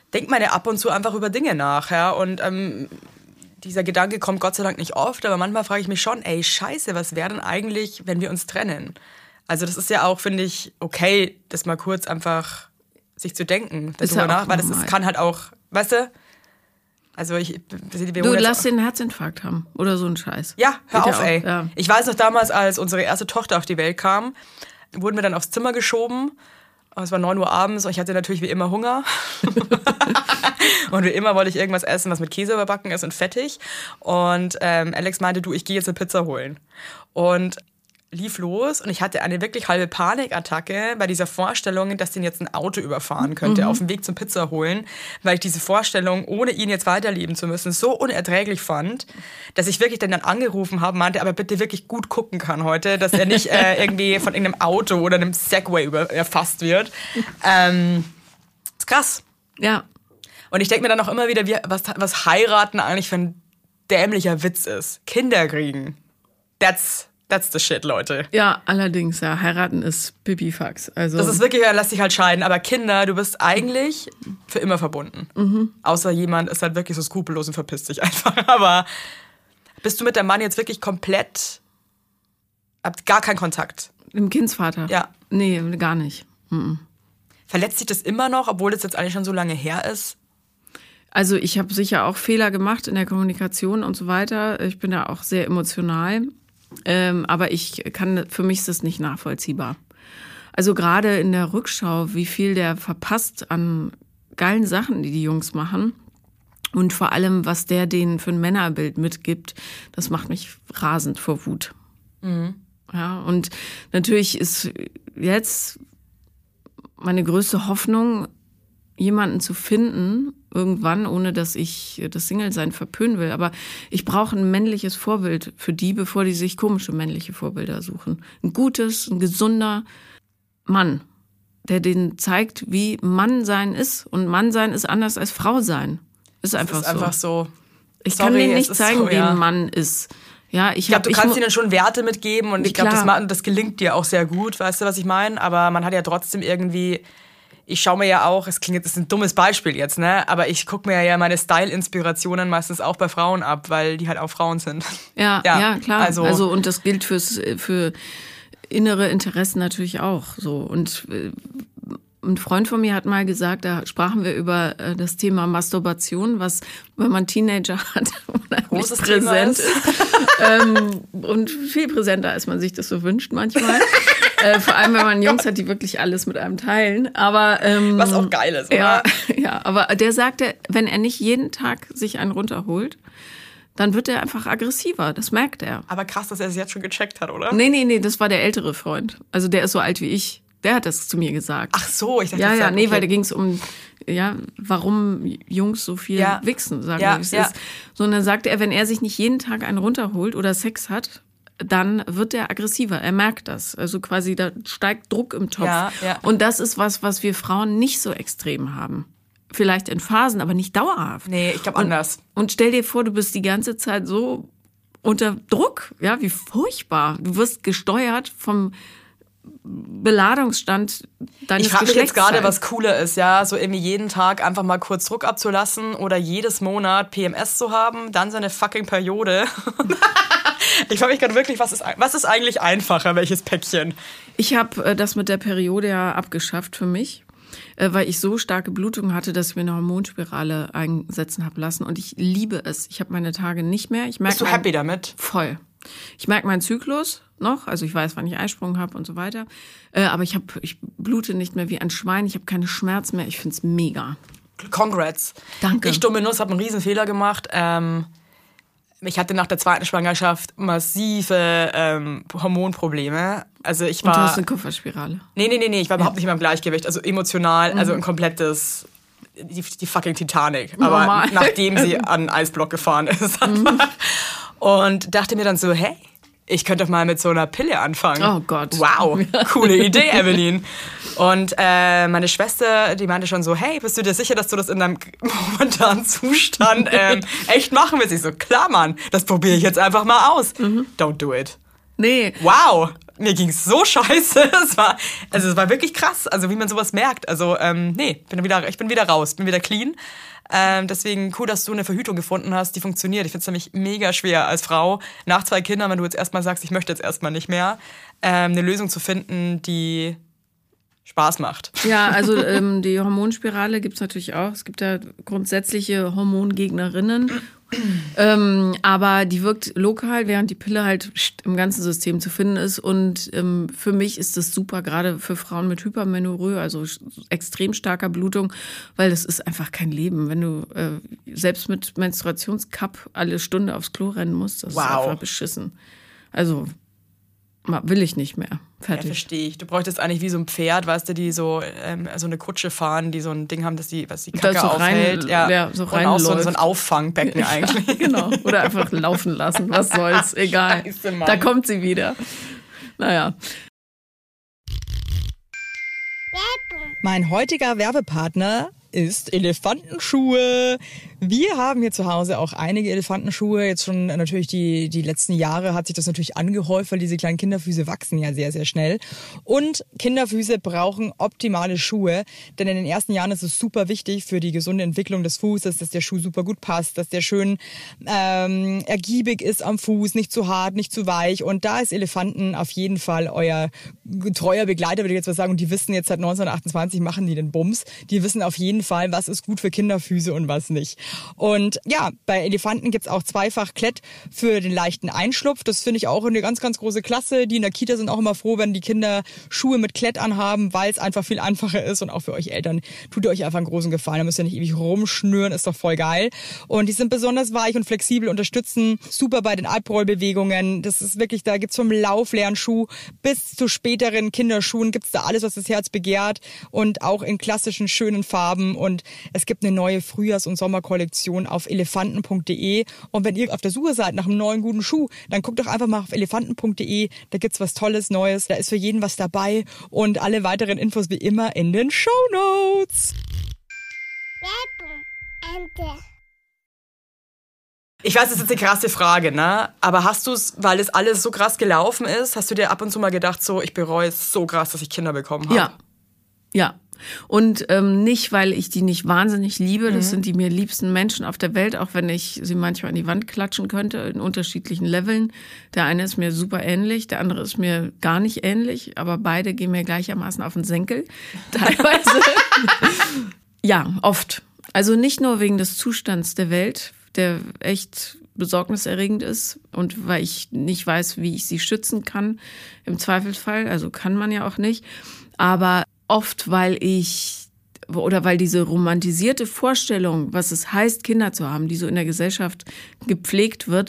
denkt man ja ab und zu einfach über Dinge nach. Ja? Und ähm, dieser Gedanke kommt Gott sei Dank nicht oft, aber manchmal frage ich mich schon, ey, scheiße, was wäre denn eigentlich, wenn wir uns trennen? Also das ist ja auch, finde ich, okay, das mal kurz einfach sich zu denken darüber ja nach, weil das normal. ist, kann halt auch, weißt du, also ich... Wir Du lass den Herzinfarkt haben oder so ein Scheiß. Ja, hör Geht auf, ja ey. auch, ja. Ich weiß noch damals, als unsere erste Tochter auf die Welt kam, wurden wir dann aufs Zimmer geschoben. Es war neun Uhr abends und ich hatte natürlich wie immer Hunger. Und wie immer wollte ich irgendwas essen, was mit Käse überbacken ist und fettig. Und ähm, Alex meinte, du, ich gehe jetzt eine Pizza holen. Und lief los und ich hatte eine wirklich halbe Panikattacke bei dieser Vorstellung, dass den jetzt ein Auto überfahren könnte, mhm. auf dem Weg zum Pizza holen, weil ich diese Vorstellung, ohne ihn jetzt weiterleben zu müssen, so unerträglich fand, dass ich wirklich dann, dann angerufen habe, meinte, aber bitte wirklich gut gucken kann heute, dass er nicht äh, irgendwie von irgendeinem Auto oder einem Segway über, erfasst wird. Ähm, ist krass. Ja. Und ich denke mir dann auch immer wieder, wie, was, was heiraten eigentlich für ein dämlicher Witz ist. Kinder kriegen. That's... That's the shit, Leute. Ja, allerdings, ja. Heiraten ist Pipifax. Also das ist wirklich, ja, lass dich halt scheiden. Aber Kinder, du bist eigentlich für immer verbunden. Mhm. Außer jemand ist halt wirklich so skrupellos und verpisst sich einfach. Aber bist du mit deinem Mann jetzt wirklich komplett, habt gar keinen Kontakt? Im Kindsvater? Ja. Nee, gar nicht. Mhm. Verletzt dich das immer noch, obwohl es jetzt eigentlich schon so lange her ist? Also ich habe sicher auch Fehler gemacht in der Kommunikation und so weiter. Ich bin da auch sehr emotional. Ähm, aber ich kann, für mich ist das nicht nachvollziehbar. Also gerade in der Rückschau, wie viel der verpasst an geilen Sachen, die die Jungs machen. Und vor allem, was der denen für ein Männerbild mitgibt, das macht mich rasend vor Wut. Mhm. Ja, und natürlich ist jetzt meine größte Hoffnung, jemanden zu finden, irgendwann, ohne dass ich das Single-Sein verpönen will. Aber ich brauche ein männliches Vorbild für die, bevor die sich komische männliche Vorbilder suchen. Ein gutes, ein gesunder Mann, der denen zeigt, wie Mann sein ist. Und Mann sein ist anders als Frau sein. Ist einfach das ist so. einfach so. Ich Sorry, kann denen nicht es ist zeigen, so, wie ja. ein Mann ist. Ja, ich Ich glaube, du ich kannst mu- ihnen schon Werte mitgeben und ich glaube, das, Klar. ma- das gelingt dir auch sehr gut, weißt du, was ich meine? Aber man hat ja trotzdem irgendwie, ich schaue mir ja auch, es klingt jetzt, das ist ein dummes Beispiel jetzt, ne? Aber ich gucke mir ja meine Style-Inspirationen meistens auch bei Frauen ab, weil die halt auch Frauen sind. Ja, ja, ja, klar. Also, also und das gilt fürs für innere Interessen natürlich auch so. Und äh, ein Freund von mir hat mal gesagt, da sprachen wir über äh, das Thema Masturbation, was, wenn man Teenager hat, unheimlich großes präsent Thema ist. ähm, und viel präsenter, als man sich das so wünscht manchmal. äh, vor allem, wenn man Jungs hat, die wirklich alles mit einem teilen. Aber ähm, was auch geil ist, oder? Ja, ja, aber der sagte, wenn er nicht jeden Tag sich einen runterholt, dann wird er einfach aggressiver. Das merkt er. Aber krass, dass er es jetzt schon gecheckt hat, oder? Nee, nee, nee, das war der ältere Freund. Also der ist so alt wie ich. Der hat das zu mir gesagt. Ach so, ich dachte, Ja, das ja, sagt, nee, okay. weil da ging es um, ja, warum Jungs so viel Ja. wichsen, sagen Ja, wir, wie es ja. ist. So, und dann sagte er, wenn er sich nicht jeden Tag einen runterholt oder Sex hat, dann wird er aggressiver. Er merkt das. Also quasi, da steigt Druck im Topf. Ja, ja. Und das ist was, was wir Frauen nicht so extrem haben. Vielleicht in Phasen, aber nicht dauerhaft. Nee, ich glaube Und- anders. Und stell dir vor, du bist die ganze Zeit so unter Druck. Ja, wie furchtbar. Du wirst gesteuert vom Beladungsstand deines Ich frage mich jetzt gerade, Geschlechtsteils. was cooler ist, ja, so irgendwie jeden Tag einfach mal kurz Druck abzulassen oder jedes Monat P M S zu haben, dann seine fucking Periode. Ich frage mich gerade wirklich, was ist, was ist eigentlich einfacher, welches Päckchen? Ich habe äh, das mit der Periode ja abgeschafft für mich, äh, weil ich so starke Blutungen hatte, dass ich mir eine Hormonspirale einsetzen habe lassen. Und ich liebe es. Ich habe meine Tage nicht mehr. Ich merk Bist du mein- happy damit? Voll. Ich merke meinen Zyklus noch, also ich weiß, wann ich Eisprung habe und so weiter. Äh, aber ich, hab, ich blute nicht mehr wie ein Schwein. Ich habe keine Schmerzen mehr. Ich finde es mega. Congrats. Danke. Ich, dumme Nuss, habe einen riesen Fehler gemacht. Ähm, ich hatte nach der zweiten Schwangerschaft massive ähm, Hormonprobleme. Also ich Und du war... hast eine Kupferspirale. Nee, nee, nee, nee, ich war überhaupt nicht mehr im Gleichgewicht. Also emotional, also ein komplettes... Die, die fucking Titanic. Aber Normal. nachdem sie an einen Eisblock gefahren ist. Und dachte mir dann so, hey, ich könnte doch mal mit so einer Pille anfangen. Oh Gott. Wow, coole Idee, Evelyn. Und äh, meine Schwester, die meinte schon so, hey, bist du dir sicher, dass du das in deinem momentanen Zustand ähm, echt machen willst? Ich so, klar, Mann, das probiere ich jetzt einfach mal aus. Mhm. Don't do it. Nee. Wow. mir ging's so scheiße. Es war, also es war wirklich krass, also wie man sowas merkt. Also ähm, nee, bin wieder, ich bin wieder raus, bin wieder clean. Ähm, deswegen cool, dass du eine Verhütung gefunden hast, die funktioniert. Ich finde es nämlich mega schwer als Frau, nach zwei Kindern, wenn du jetzt erstmal sagst, ich möchte jetzt erstmal nicht mehr, ähm, eine Lösung zu finden, die Spaß macht. Ja, also ähm, die Hormonspirale gibt es natürlich auch. Es gibt da grundsätzliche Hormongegnerinnen. ähm, aber die wirkt lokal, während die Pille halt im ganzen System zu finden ist. Und ähm, für mich ist das super, gerade für Frauen mit Hypermenorrhoe, also extrem starker Blutung, weil das ist einfach kein Leben. Wenn du äh, selbst mit Menstruationscup alle Stunde aufs Klo rennen musst, das wow. ist einfach beschissen. Also will ich nicht mehr. Fertig. Ja, verstehe ich. Du bräuchtest eigentlich wie so ein Pferd, weißt du, die so, ähm, so eine Kutsche fahren, die so ein Ding haben, dass die, was die Kacke das so aufhält. Rein, ja, ja, so und auch so, so ein läuft. Auffangbecken ja, eigentlich. Genau. Oder einfach laufen lassen. Was soll's. Egal. Scheiße, Mann. Da kommt sie wieder. Naja. Mein heutiger Werbepartner ist Elefantenschuhe. Wir haben hier zu Hause auch einige Elefantenschuhe. Jetzt schon natürlich die, die letzten Jahre hat sich das natürlich angehäuft, weil diese kleinen Kinderfüße wachsen ja sehr, sehr schnell. Und Kinderfüße brauchen optimale Schuhe, denn in den ersten Jahren ist es super wichtig für die gesunde Entwicklung des Fußes, dass der Schuh super gut passt, dass der schön ähm, ergiebig ist am Fuß, nicht zu hart, nicht zu weich. Und da ist Elefanten auf jeden Fall euer treuer Begleiter, würde ich jetzt mal sagen. Und die wissen jetzt seit neunzehnhundertachtundzwanzig, machen die den Bums. Die wissen auf jeden Fall, was ist gut für Kinderfüße und was nicht. Und ja, bei Elefanten gibt's auch zweifach Klett für den leichten Einschlupf. Das finde ich auch eine ganz, ganz große Klasse. Die in der Kita sind auch immer froh, wenn die Kinder Schuhe mit Klett anhaben, weil es einfach viel einfacher ist. Und auch für euch Eltern tut ihr euch einfach einen großen Gefallen. Da müsst ihr nicht ewig rumschnüren, ist doch voll geil. Und die sind besonders weich und flexibel, unterstützen super bei den Albrollbewegungen. Das ist wirklich, da gibt's vom Lauflernschuh bis zu späteren Kinderschuhen gibt's da alles, was das Herz begehrt. Und auch in klassischen, schönen Farben. Und es gibt eine neue Frühjahrs- und Sommerkollektion auf elefanten punkt de. Und wenn ihr auf der Suche seid nach einem neuen guten Schuh, dann guckt doch einfach mal auf elefanten punkt de. Da gibt's was Tolles, Neues. Da ist für jeden was dabei. Und alle weiteren Infos wie immer in den Shownotes. Ich weiß, das ist jetzt eine krasse Frage, ne? Aber hast du es, weil es alles so krass gelaufen ist, hast du dir ab und zu mal gedacht, so, ich bereue es so krass, dass ich Kinder bekommen habe? Ja, ja. Und ähm, nicht, weil ich die nicht wahnsinnig liebe. Das Mhm. sind die mir liebsten Menschen auf der Welt, auch wenn ich sie manchmal an die Wand klatschen könnte, in unterschiedlichen Leveln. Der eine ist mir super ähnlich, der andere ist mir gar nicht ähnlich, aber beide gehen mir gleichermaßen auf den Senkel, teilweise. Ja, oft. Also nicht nur wegen des Zustands der Welt, der echt besorgniserregend ist und weil ich nicht weiß, wie ich sie schützen kann, im Zweifelsfall. Also kann man ja auch nicht. Aber oft, weil ich oder weil diese romantisierte Vorstellung, was es heißt, Kinder zu haben, die so in der Gesellschaft gepflegt wird,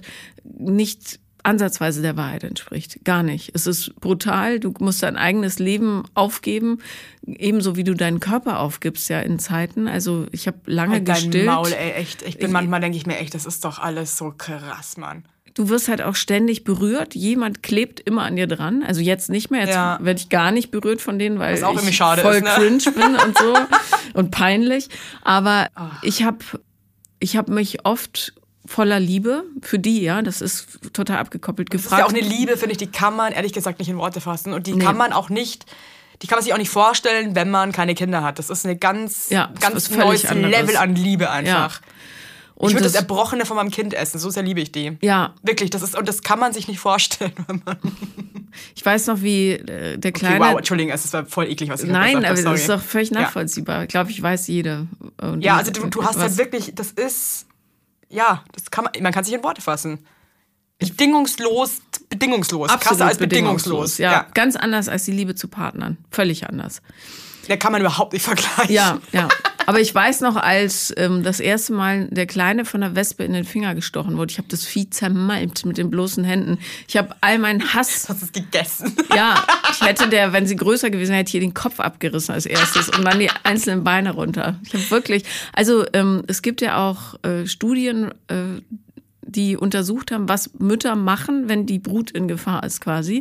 nicht ansatzweise der Wahrheit entspricht. Gar nicht. Es ist brutal. Du musst dein eigenes Leben aufgeben, ebenso wie du deinen Körper aufgibst, ja, in Zeiten. Also ich habe lange Halt dein gestillt. Maul, ey, echt. Ich bin manchmal, denke ich mir echt, das ist doch alles so krass, Mann. Du wirst halt auch ständig berührt. Jemand klebt immer an dir dran. Also jetzt nicht mehr. Jetzt Ja. werde ich gar nicht berührt von denen, weil Was auch ich irgendwie schade voll ist, ne? cringe bin und so und peinlich. Aber ich habe ich hab mich oft voller Liebe für die, ja, das ist total abgekoppelt, Das ist gefragt. ja auch eine Liebe, finde ich, die kann man ehrlich gesagt nicht in Worte fassen. Und die Nee. kann man auch nicht, die kann man sich auch nicht vorstellen, wenn man keine Kinder hat. Das ist eine ganz, Ja, das ganz ist völlig neues anderes. Level an Liebe einfach. Und ich würde das, das- Erbrochene von meinem Kind essen, so sehr liebe ich die. Ja, Wirklich, das ist, und das kann man sich nicht vorstellen. Wenn man ich weiß noch, wie äh, der okay, kleine... wow, Entschuldigung, es war voll eklig, was ich Nein, gesagt aber habe. das ist Sorry. doch völlig Ja. nachvollziehbar. Ich glaube, ich weiß jede. Und Ja, die- also du, du hast was- halt wirklich, das ist, ja, das kann man, man kann sich in Worte fassen. Bedingungslos, bedingungslos, absolut krasser als bedingungslos. Ja, ja. ganz anders als die Liebe zu Partnern. Völlig anders. Da kann man überhaupt nicht vergleichen. Ja, ja. Aber ich weiß noch, als ähm, das erste Mal der Kleine von der Wespe in den Finger gestochen wurde, ich habe das Vieh zermalmt mit den bloßen Händen. Ich habe all meinen Hass. Hast es gegessen. Ja, ich hätte der, wenn sie größer gewesen wäre, hätte ich ihr den Kopf abgerissen als erstes und dann die einzelnen Beine runter. Ich habe wirklich, also ähm, es gibt ja auch äh, Studien, äh, die untersucht haben, was Mütter machen, wenn die Brut in Gefahr ist quasi.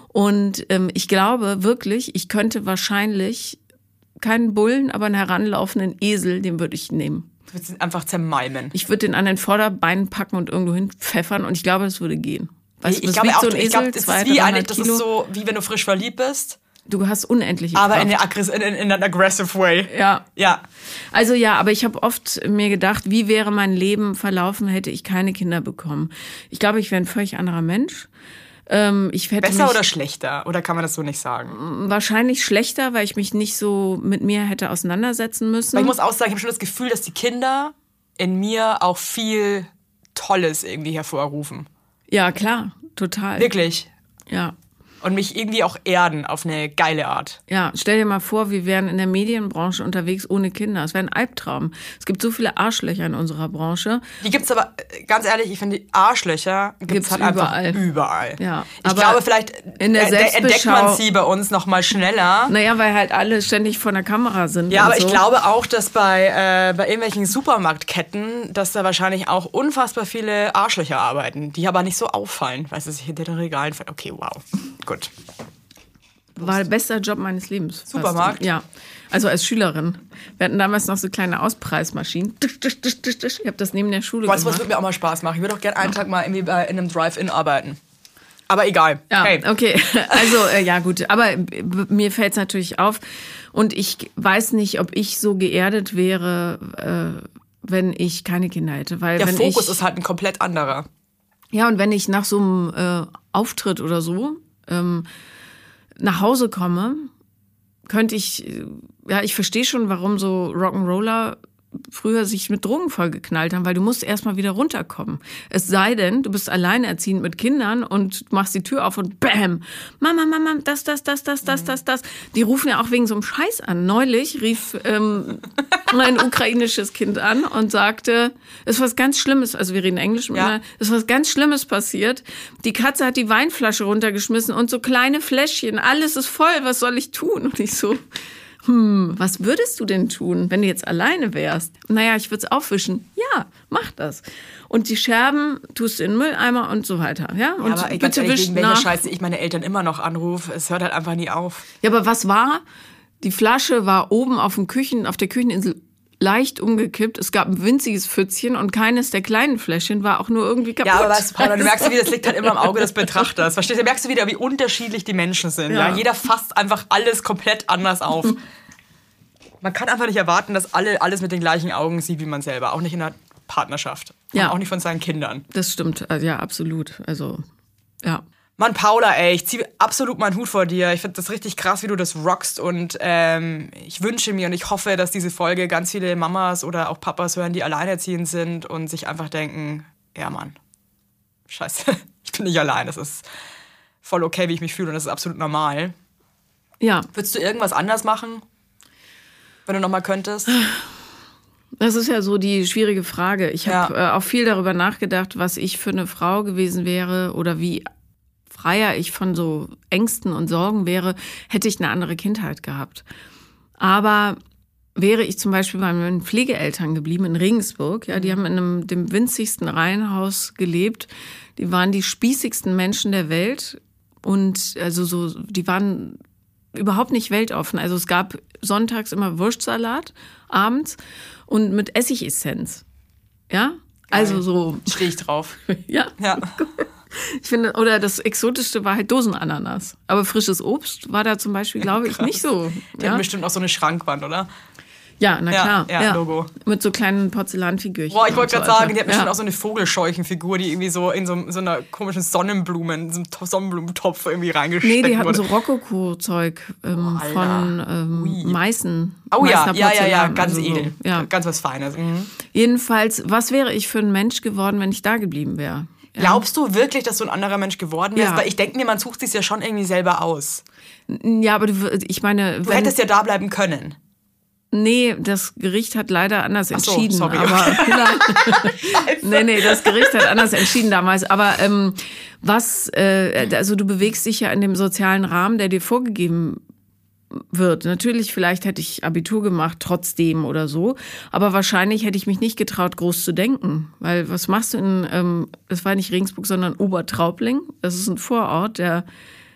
Und ähm, ich glaube wirklich, ich könnte wahrscheinlich keinen Bullen, aber einen heranlaufenden Esel, den würde ich nehmen. Du willst ihn einfach zermalmen. Ich würde den an den Vorderbeinen packen und irgendwo hin pfeffern und ich glaube, es würde gehen. Weißt du, ich was glaube wiegt auch, so ein ich glaube, Esel? das ist Zwei, wie dreihundert eigentlich, das ist Kilo? so, wie wenn du frisch verliebt bist, Du hast unendliche aber Kraft. in, eine aggress- in, in, in an aggressive way. Ja. Ja. Also ja, aber ich habe oft mir gedacht, wie wäre mein Leben verlaufen, hätte ich keine Kinder bekommen. Ich glaube, ich wäre ein völlig anderer Mensch. Ähm, ich hätte Besser mich oder schlechter? Oder kann man das so nicht sagen? wahrscheinlich schlechter, weil ich mich nicht so mit mir hätte auseinandersetzen müssen. Weil ich muss auch sagen, ich habe schon das Gefühl, dass die Kinder in mir auch viel Tolles irgendwie hervorrufen. Ja, klar, total. Wirklich. Ja. Und mich irgendwie auch erden auf eine geile Art. Ja, stell dir mal vor, wir wären in der Medienbranche unterwegs ohne Kinder. Es wäre ein Albtraum. Es gibt so viele Arschlöcher in unserer Branche. Die gibt's aber, äh, ganz ehrlich, ich finde, die Arschlöcher gibt's, Gibt's halt überall. einfach überall. Ja, ich aber glaube, vielleicht in der äh, entdeckt Selbstbeschau- man sie bei uns noch mal schneller. Naja, weil halt alle ständig vor der Kamera sind. Ja, und aber so. ich glaube auch, dass bei, äh, bei irgendwelchen Supermarktketten, dass da wahrscheinlich auch unfassbar viele Arschlöcher arbeiten, die aber nicht so auffallen, weil sie sich hinter den Regalen fallen. Okay, wow. Gut. War der beste Job meines Lebens. fast. Supermarkt? Ja. Also als Schülerin. Wir hatten damals noch so kleine Auspreismaschinen. Ich habe das neben der Schule Weißt du, was gemacht. würde mir auch mal Spaß machen? Ich würde auch gerne einen Tag mal irgendwie bei, in einem Drive-In arbeiten. Aber egal. Ja, Hey. okay. Also, äh, ja, gut. Aber b- mir fällt es natürlich auf. Und ich weiß nicht, ob ich so geerdet wäre, äh, wenn ich keine Kinder hätte. Weil Der wenn Fokus ich, ist halt ein komplett anderer. Ja, und wenn ich nach so einem äh, Auftritt oder so ähm, nach Hause komme, könnte ich, äh, ja, ich verstehe schon, warum so Rock'n'Roller früher sich mit Drogen vollgeknallt haben, weil du musst erstmal wieder runterkommen. Es sei denn, du bist alleinerziehend mit Kindern und machst die Tür auf und bam, Mama, Mama, das, das, das, das, das, das, das. Die rufen ja auch wegen so einem Scheiß an. Neulich rief ähm, ein ukrainisches Kind an und sagte, es ist was ganz Schlimmes, also wir reden Englisch miteinander, Ja. es ist was ganz Schlimmes passiert. Die Katze hat die Weinflasche runtergeschmissen und so kleine Fläschchen, alles ist voll, was soll ich tun? Und ich so, hm, was würdest du denn tun, wenn du jetzt alleine wärst? Naja, ich würde es aufwischen. Ja, mach das. Und die Scherben tust du in den Mülleimer und so weiter. Ja, und Aber ey, ganz ehrlich, wisch wegen welcher nach. Scheiße ich meine Eltern immer noch anrufe, es hört halt einfach nie auf. Ja, aber was war? Die Flasche war oben auf dem Küchen, auf der Kücheninsel leicht umgekippt. Es gab ein winziges Pfützchen und keines der kleinen Fläschchen war auch nur irgendwie kaputt. Ja, aber weißt du, Paula, du merkst wieder, das liegt halt immer im Auge des Betrachters. Verstehst du? Merkst du wieder, wie unterschiedlich die Menschen sind. Ja. Ja. Jeder fasst einfach alles komplett anders auf. Man kann einfach nicht erwarten, dass alle alles mit den gleichen Augen sieht wie man selber. Auch nicht in einer Partnerschaft. Ja. Und auch nicht von seinen Kindern. Das stimmt, also, ja, absolut. Also, ja. Mann, Paula, ey, ich ziehe absolut meinen Hut vor dir. Ich finde das richtig krass, wie du das rockst. Und ähm, ich wünsche mir und ich hoffe, dass diese Folge ganz viele Mamas oder auch Papas hören, die alleinerziehend sind und sich einfach denken, ja Mann, scheiße, ich bin nicht allein. Das ist voll okay, wie ich mich fühle und das ist absolut normal. Ja, Würdest du irgendwas anders machen, wenn du nochmal könntest? das ist ja so die schwierige Frage. Ich habe Ja. äh, auch viel darüber nachgedacht, was ich für eine Frau gewesen wäre oder wie freier ich von so Ängsten und Sorgen wäre, hätte ich eine andere Kindheit gehabt. Aber wäre ich zum Beispiel bei meinen Pflegeeltern geblieben in Regensburg, ja, die haben in einem, dem winzigsten Reihenhaus gelebt, die waren die spießigsten Menschen der Welt und also so, die waren überhaupt nicht weltoffen. Also es gab sonntags immer Wurstsalat, abends und mit Essigessenz. Ja? Also so, Stehe ich drauf. ja. Ja. Ich finde, oder das Exotischste war halt Dosenananas. Aber frisches Obst war da zum Beispiel, glaube ich, Krass. nicht so. Die Ja, haben bestimmt auch so eine Schrankwand, oder? ja na Ja, klar. ja, Logo. Mit so kleinen Porzellanfigürchen. Boah, ich wollte und gerade so sagen, die hat weiter. bestimmt auch so eine Vogelscheuchenfigur, die irgendwie so in so, so einer komischen Sonnenblume, in so einem To- Sonnenblumentopf irgendwie reingesteckt Nee, die hatten wurde. so Rokoko-Zeug ähm, Oh, Alter. von ähm, Ui. Meißen. Oh ja, Meißner ja, ja, ja, Porzellan, ganz also so. edel. Ja. Ganz was Feines. Mhm. Jedenfalls, was wäre ich für ein Mensch geworden, wenn ich da geblieben wäre? Ja. Glaubst du wirklich, dass du ein anderer Mensch geworden wärst? Ja. Weil ich denke mir, man sucht sich ja schon irgendwie selber aus. Ja, aber du, ich meine, Du wenn, hättest ja da bleiben können. nee, das Gericht hat leider anders so, entschieden. sorry, aber nee, nee, das Gericht hat anders entschieden damals. Aber ähm, was, äh, also du bewegst dich ja in dem sozialen Rahmen, der dir vorgegeben wird. Natürlich, vielleicht hätte ich Abitur gemacht, trotzdem oder so. Aber wahrscheinlich hätte ich mich nicht getraut, groß zu denken. Weil was machst du in, ähm, das war nicht Regensburg, sondern Obertraubling. Das ist ein Vorort, der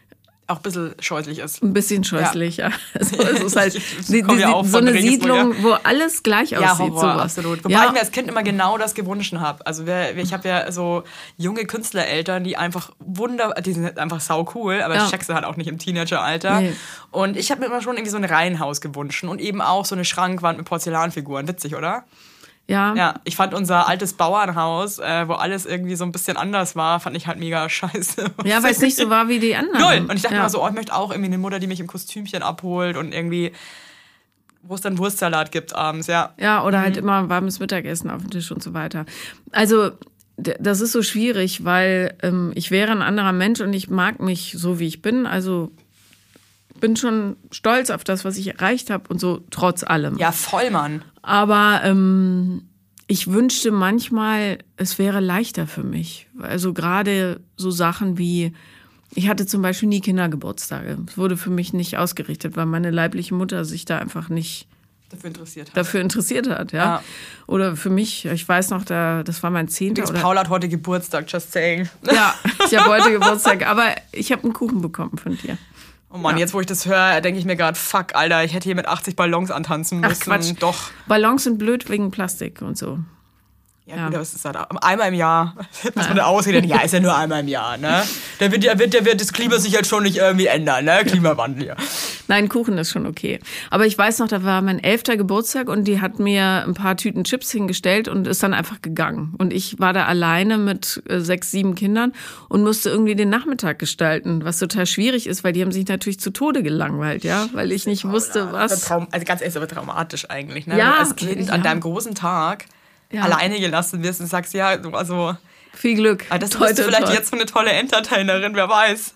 auch ein bisschen scheußlich ist. Ein bisschen scheußlich, ja. ja. Also, es ist halt Ich die, komm die, ja auch so von eine Regensburg, Siedlung, wo alles gleich Ja, aussieht. Horror, sowas. absolut. Wobei Ja. ich mir als Kind immer genau das gewünscht habe. Also wir, ich habe ja so junge Künstlereltern, die einfach wunder, die sind einfach sau cool, aber Ja. ich check's halt auch nicht im Teenageralter. Nee. Und ich habe mir immer schon irgendwie so ein Reihenhaus gewünscht und eben auch so eine Schrankwand mit Porzellanfiguren. Witzig, oder? Ja. Ja, ich fand unser altes Bauernhaus, äh, wo alles irgendwie so ein bisschen anders war, fand ich halt mega scheiße. ja, weil es nicht so war wie die anderen. Null. Und ich dachte ja. immer so, oh, ich möchte auch irgendwie eine Mutter, die mich im Kostümchen abholt und irgendwie, wo es dann Wurstsalat gibt abends, ja. Ja, oder Mhm. halt immer warmes Mittagessen auf dem Tisch und so weiter. Also, d- das ist so schwierig, weil ähm, ich wäre ein anderer Mensch und ich mag mich so, wie ich bin. Also, bin schon stolz auf das, was ich erreicht habe und so, trotz allem. Ja, voll, Mann. Aber ähm, ich wünschte manchmal, es wäre leichter für mich. Also gerade so Sachen wie, ich hatte zum Beispiel nie Kindergeburtstage. Es wurde für mich nicht ausgerichtet, weil meine leibliche Mutter sich da einfach nicht Dafür interessiert hat. dafür interessiert hat. Ja. Ja. Oder für mich, ich weiß noch, da, das war mein zehnter. Übrigens, Oder, Paul hat heute Geburtstag, just saying. ja, ich habe heute Geburtstag, aber ich habe einen Kuchen bekommen von dir. Oh Mann, Ja. jetzt wo ich das höre, denke ich mir gerade, fuck, Alter, ich hätte hier mit achtzig Ballons antanzen Ach, müssen. Quatsch. Doch. Ballons sind blöd wegen Plastik und so. Ja, Ja. gut, aber es ist halt einmal im Jahr. Muss man da ausreden. Ja, ist ja nur einmal im Jahr, ne? Da wird, da wird, da wird das Klima sich jetzt schon nicht irgendwie ändern, ne? Klimawandel hier. Nein, Kuchen ist schon okay. Aber ich weiß noch, da war mein elfter Geburtstag und die hat mir ein paar Tüten Chips hingestellt und ist dann einfach gegangen. Und ich war da alleine mit äh, sechs, sieben Kindern und musste irgendwie den Nachmittag gestalten, was total schwierig ist, weil die haben sich natürlich zu Tode gelangweilt, ja, weil ich nicht wusste, was. Traum, also ganz ehrlich, aber traumatisch eigentlich, ne? Ja, Wenn du als Kind ja. an deinem großen Tag Ja. alleine gelassen wirst und sagst, ja, du, also, Viel Glück. ah, das Toi, bist du toi, vielleicht toi. jetzt so eine tolle Entertainerin, wer weiß.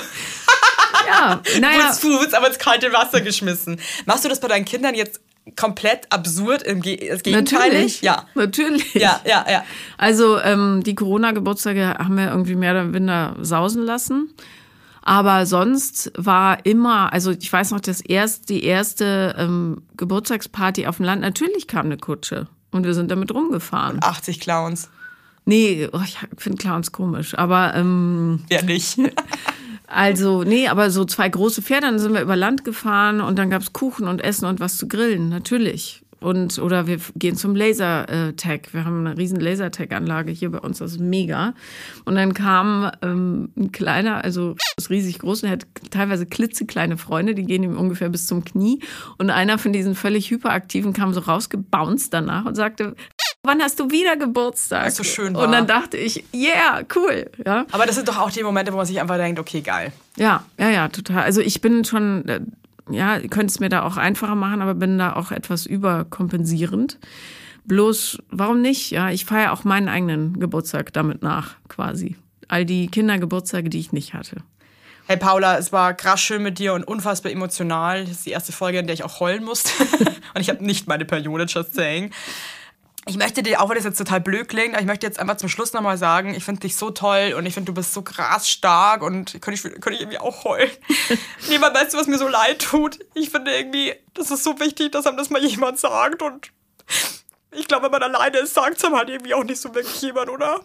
Ja, naja. Wurdest du wurdest aber ins kalte Wasser geschmissen. Machst du das bei deinen Kindern jetzt komplett absurd im Ge das Gegenteilig? Natürlich. Ja. Natürlich. Ja, ja, ja. Also ähm, die Corona-Geburtstage haben wir irgendwie mehr oder weniger sausen lassen. Aber sonst war immer, also ich weiß noch, das erst, die erste ähm, Geburtstagsparty auf dem Land, natürlich kam eine Kutsche. Und wir sind damit rumgefahren. achtzig Clowns. Nee, oh, ich finde Clowns komisch. Aber ähm, Ja, nicht. also, nee, aber so zwei große Pferde, dann sind wir über Land gefahren und dann gab's Kuchen und Essen und was zu grillen, natürlich. Und, oder wir gehen zum Lasertag. Wir haben eine riesen Lasertag-Anlage hier bei uns, das ist mega. Und dann kam ähm, ein kleiner, also ist riesig groß und er hat teilweise klitzekleine Freunde, die gehen ihm ungefähr bis zum Knie. Und einer von diesen völlig hyperaktiven kam so rausgebounced danach und sagte, wann hast du wieder Geburtstag? Was so schön war. Und dann dachte ich, yeah, cool. Ja. Aber das sind doch auch die Momente, wo man sich einfach denkt, okay, geil. Ja, ja, ja, total. Also ich bin schon, äh, ja, ihr könnt es mir da auch einfacher machen, aber bin da auch etwas überkompensierend. Bloß, warum nicht? Ja, ich feiere auch meinen eigenen Geburtstag damit nach, quasi. All die Kindergeburtstage, die ich nicht hatte. Hey Paula, es war krass schön mit dir und unfassbar emotional. Das ist die erste Folge, in der ich auch heulen musste. Und ich habe nicht meine Periode, just saying. Ich möchte dir, auch wenn das jetzt total blöd klingt, aber ich möchte jetzt einfach zum Schluss nochmal sagen, ich finde dich so toll und ich finde, du bist so krass stark und könnte ich, könnte ich irgendwie auch heulen. Niemand weißt du, was mir so leid tut. Ich finde irgendwie, das ist so wichtig, dass einem das mal jemand sagt und ich glaube, wenn man alleine ist, sagt es einem halt irgendwie auch nicht so wirklich jemand, oder?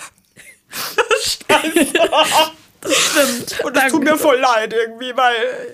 Scheiße. Das stimmt. Und das tut mir voll leid irgendwie, weil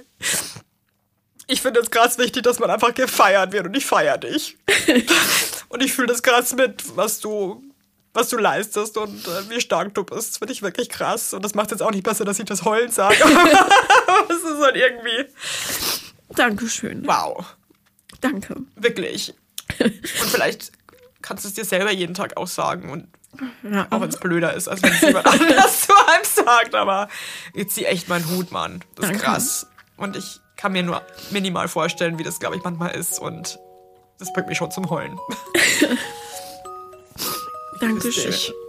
ich finde es krass wichtig, dass man einfach gefeiert wird und ich feiere dich. Und ich fühle das krass mit, was du, was du leistest und äh, wie stark du bist. Das finde ich wirklich krass. Und das macht jetzt auch nicht besser, dass ich das heulen sage. Aber es ist halt irgendwie... Dankeschön. Wow. Danke. Wirklich. Und vielleicht kannst du es dir selber jeden Tag auch sagen. Und Ja. auch wenn es blöder ist, als wenn es jemand anders zu einem sagt. Aber ich ziehe echt meinen Hut, Mann. Das ist Danke. krass. Und ich kann mir nur minimal vorstellen, wie das, glaube ich, manchmal ist. Und das bringt mich schon zum Heulen. Dankeschön. Grüß dich.